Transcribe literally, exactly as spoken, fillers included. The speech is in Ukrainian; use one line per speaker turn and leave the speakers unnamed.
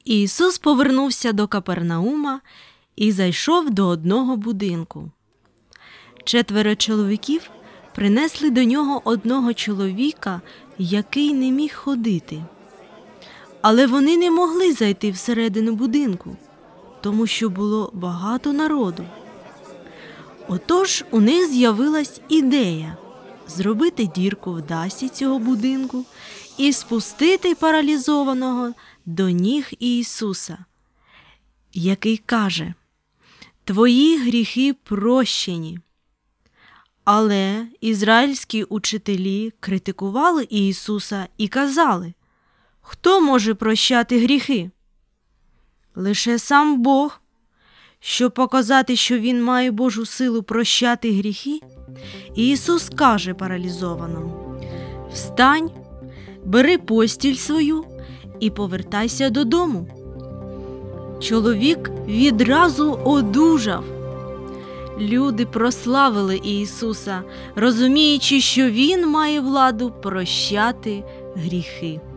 Ісус повернувся до Капернаума і зайшов до одного будинку. Четверо чоловіків принесли до нього одного чоловіка, який не міг ходити. Але вони не могли зайти всередину будинку, тому що було багато народу. Отож у них з'явилась ідея зробити дірку в дахі цього будинку і спустити паралізованого до ніг Ісуса, який каже: «Твої гріхи прощені». Але ізраїльські учителі критикували Ісуса і казали: «Хто може прощати гріхи? Лише сам Бог». Щоб показати, що Він має Божу силу прощати гріхи, Ісус каже паралізованому: «Встань, бери постіль свою і повертайся додому». Чоловік відразу одужав. Люди прославили Ісуса, розуміючи, що Він має владу прощати гріхи.